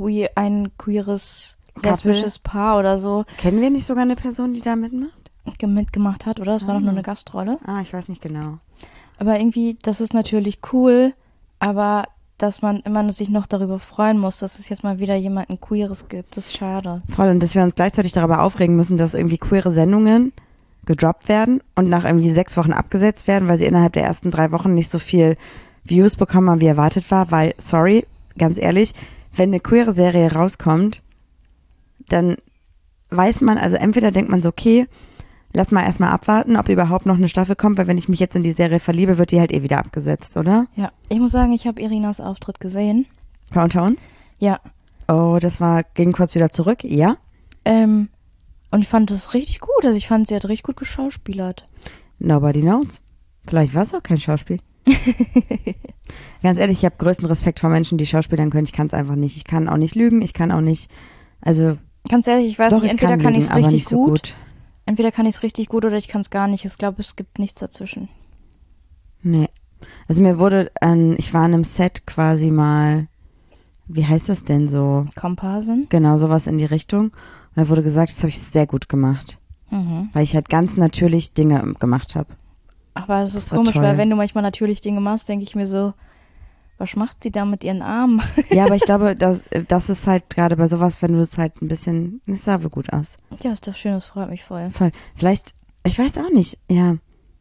queeres, lesbisches Paar oder so Kennen wir nicht sogar eine Person, die da mitmacht? mitgemacht hat, oder? Das war doch nur eine Gastrolle. Ich weiß nicht genau. Aber irgendwie, das ist natürlich cool, aber dass man immer sich noch darüber freuen muss, dass es jetzt mal wieder jemanden Queeres gibt, das ist schade. Voll, und dass wir uns gleichzeitig darüber aufregen müssen, dass irgendwie queere Sendungen gedroppt werden und nach irgendwie 6 Wochen abgesetzt werden, weil sie innerhalb der ersten 3 Wochen nicht so viel Views bekommen haben, wie erwartet war, weil, sorry, ganz ehrlich, wenn eine queere Serie rauskommt, dann weiß man, also entweder denkt man so, okay, lass mal erstmal abwarten, ob überhaupt noch eine Staffel kommt, weil wenn ich mich jetzt in die Serie verliebe, wird die halt wieder abgesetzt, oder? Ja, ich muss sagen, ich habe Irinas Auftritt gesehen. Bei Unter uns? Ja. Oh, ging kurz wieder zurück, ja? Und ich fand das richtig gut. Also ich fand, sie hat richtig gut geschauspielert. Nobody knows. Vielleicht war es auch kein Schauspiel. Ganz ehrlich, ich habe größten Respekt vor Menschen, die schauspielern können. Ich kann es einfach nicht. Ich kann auch nicht lügen. Ich kann auch nicht, also. Ganz ehrlich, ich weiß doch, nicht, entweder kann ich es richtig so gut. Entweder kann ich es richtig gut oder ich kann es gar nicht. Ich glaube, es gibt nichts dazwischen. Nee. Also ich war an einem Set quasi mal, wie heißt das denn so? Komparsen? Genau, sowas in die Richtung. Und da wurde gesagt, das habe ich sehr gut gemacht. Weil ich halt ganz natürlich Dinge gemacht habe. Aber es ist komisch, weil wenn du manchmal natürlich Dinge machst, denke ich mir so, was macht sie da mit ihren Armen? Ja, aber ich glaube, das ist halt gerade bei sowas, wenn du es halt ein bisschen, es sah wohl gut aus. Ja, ist doch schön, das freut mich voll. Voll. Vielleicht, ich weiß auch nicht, ja.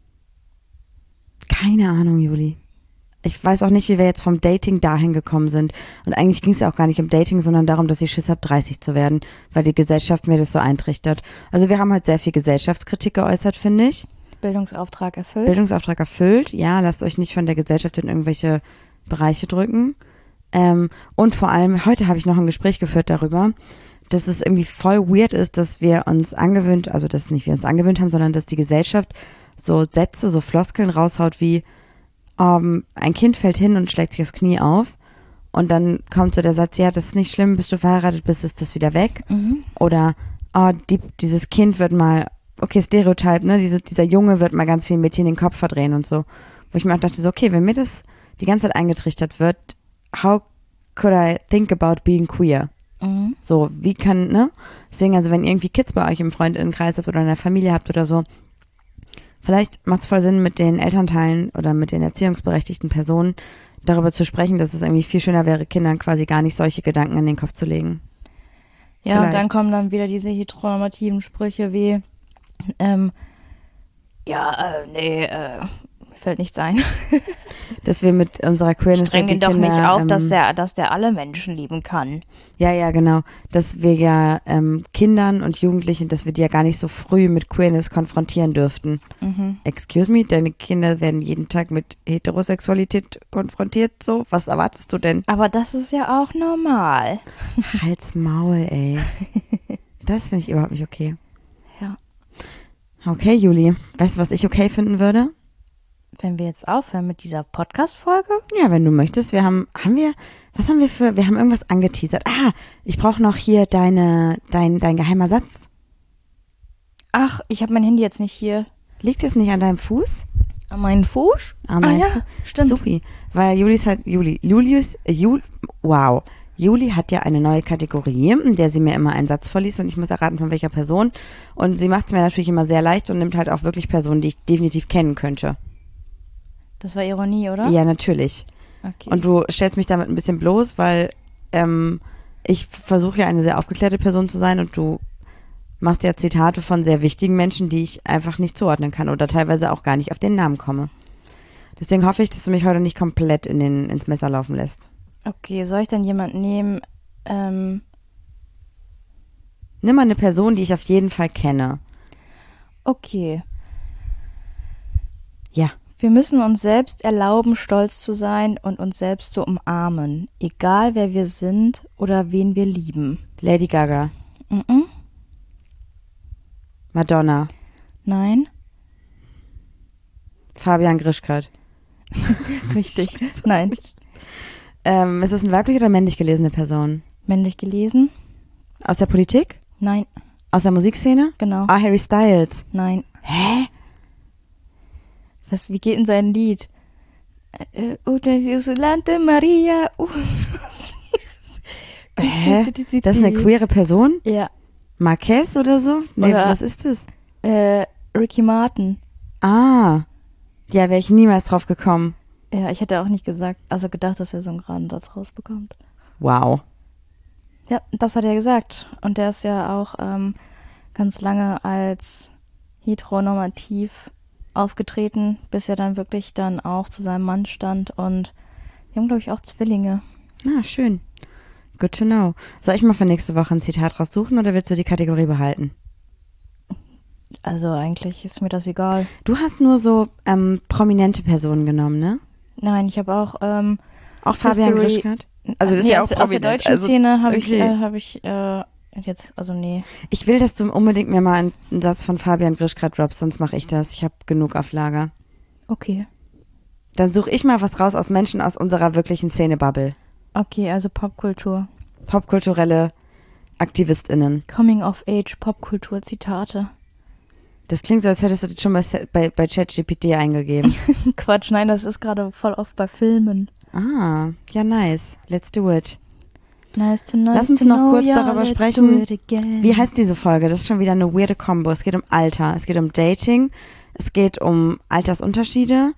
Keine Ahnung, Juli. Ich weiß auch nicht, wie wir jetzt vom Dating dahin gekommen sind. Und eigentlich ging es ja auch gar nicht um Dating, sondern darum, dass ich Schiss habe, 30 zu werden, weil die Gesellschaft mir das so eintrichtert. Also wir haben halt sehr viel Gesellschaftskritik geäußert, finde ich. Bildungsauftrag erfüllt. Bildungsauftrag erfüllt, ja, lasst euch nicht von der Gesellschaft in irgendwelche Bereiche drücken. Und vor allem, heute habe ich noch ein Gespräch geführt darüber, dass es irgendwie voll weird ist, dass wir uns angewöhnt, also dass nicht wir uns angewöhnt haben, sondern dass die Gesellschaft so Sätze, so Floskeln raushaut wie, ein Kind fällt hin und schlägt sich das Knie auf und dann kommt so der Satz, ja, das ist nicht schlimm, bis du verheiratet bist, ist das wieder weg. Oder, dieses Kind wird mal, okay, Stereotyp, ne, dieser Junge wird mal ganz vielen Mädchen den Kopf verdrehen und so. Wo ich mir auch dachte, so, okay, wenn mir das die ganze Zeit eingetrichtert wird, how could I think about being queer? So, wie kann, ne? Deswegen, also wenn ihr irgendwie Kids bei euch im Freundinnenkreis habt oder in der Familie habt oder so, vielleicht macht es voll Sinn, mit den Elternteilen oder mit den erziehungsberechtigten Personen darüber zu sprechen, dass es irgendwie viel schöner wäre, Kindern quasi gar nicht solche Gedanken in den Kopf zu legen. Ja, vielleicht. Und dann kommen dann wieder diese heteronormativen Sprüche wie, mir fällt nichts ein. Dass wir mit unserer Queerness streng den doch Kinder, nicht auf, dass der alle Menschen lieben kann. Ja, genau. Dass wir ja Kindern und Jugendlichen, dass wir die ja gar nicht so früh mit Queerness konfrontieren dürften. Excuse me, deine Kinder werden jeden Tag mit Heterosexualität konfrontiert, so? Was erwartest du denn? Aber das ist ja auch normal. Halt's Maul, ey. Das finde ich überhaupt nicht okay. Ja. Okay, Juli. Weißt du, was ich okay finden würde? Wenn wir jetzt aufhören mit dieser Podcast-Folge? Ja, wenn du möchtest. Wir haben irgendwas angeteasert. Ich brauche noch hier dein geheimer Satz. Ach, ich habe mein Handy jetzt nicht hier. Liegt es nicht an deinem Fuß? An meinen Fuß? Ja, stimmt. Supi. Weil Juli hat ja eine neue Kategorie, in der sie mir immer einen Satz vorliest und ich muss erraten, von welcher Person. Und sie macht es mir natürlich immer sehr leicht und nimmt halt auch wirklich Personen, die ich definitiv kennen könnte. Das war Ironie, oder? Ja, natürlich. Okay. Und du stellst mich damit ein bisschen bloß, weil ich versuche ja eine sehr aufgeklärte Person zu sein und du machst ja Zitate von sehr wichtigen Menschen, die ich einfach nicht zuordnen kann oder teilweise auch gar nicht auf den Namen komme. Deswegen hoffe ich, dass du mich heute nicht komplett ins Messer laufen lässt. Okay, soll ich dann jemanden nehmen? Nimm mal eine Person, die ich auf jeden Fall kenne. Okay. Ja. Wir müssen uns selbst erlauben, stolz zu sein und uns selbst zu umarmen. Egal, wer wir sind oder wen wir lieben. Lady Gaga. Madonna. Nein. Fabian Grischkat. Richtig. Nein. Ist es eine weiblich oder männlich gelesene Person? Männlich gelesen. Aus der Politik? Nein. Aus der Musikszene? Genau. Harry Styles? Nein. Hä? Wie geht denn sein Lied? Lante Maria. Hä? Das ist eine queere Person? Ja. Marquez oder so? Nee, oder, was ist das? Ricky Martin. Ja, wäre ich niemals drauf gekommen. Ja, ich hätte auch nicht gedacht, dass er so einen geraden Satz rausbekommt. Wow. Ja, das hat er gesagt. Und der ist ja auch ganz lange als heteronormativ aufgetreten, bis er dann wirklich dann auch zu seinem Mann stand. Und wir haben, glaube ich, auch Zwillinge. Schön. Good to know. Soll ich mal für nächste Woche ein Zitat raussuchen oder willst du die Kategorie behalten? Also eigentlich ist mir das egal. Du hast nur so prominente Personen genommen, ne? Nein, ich habe auch Auch Fabian Grischkat? Also das ist ja auch aus der prominent. deutschen Also, Szene habe okay. ich jetzt, also nee. Ich will, dass du unbedingt mir mal einen Satz von Fabian Grischkat droppst, sonst mache ich das. Ich habe genug auf Lager. Okay. Dann suche ich mal was raus aus Menschen aus unserer wirklichen Szene-Bubble. Okay, also Popkultur. Popkulturelle AktivistInnen. Coming of Age, Popkultur, Zitate. Das klingt so, als hättest du das schon bei ChatGPT eingegeben. Quatsch, nein, das ist gerade voll oft bei Filmen. Ah, ja nice. Let's do it. Nice to know. Lass uns noch kurz darüber sprechen. Wie heißt diese Folge? Das ist schon wieder eine weirde Kombo. Es geht um Alter, es geht um Dating, es geht um Altersunterschiede.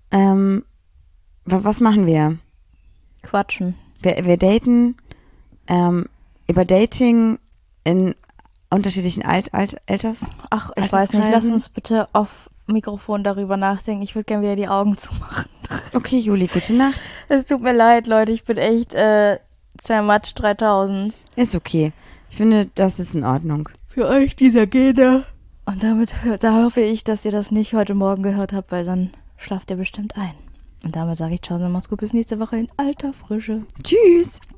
Was machen wir? Quatschen. Wir daten über Dating in unterschiedlichen Alters. Ach, ich weiß nicht. Lass uns bitte auf Mikrofon darüber nachdenken. Ich würde gerne wieder die Augen zumachen. Okay, Juli, gute Nacht. Es tut mir leid, Leute. Ich bin echt zermatscht 3000. Ist okay. Ich finde, das ist in Ordnung. Für euch dieser Gene. Und da hoffe ich, dass ihr das nicht heute Morgen gehört habt, weil dann schlaft ihr bestimmt ein. Und damit sage ich ciao, macht's gut, bis nächste Woche in alter Frische. Tschüss.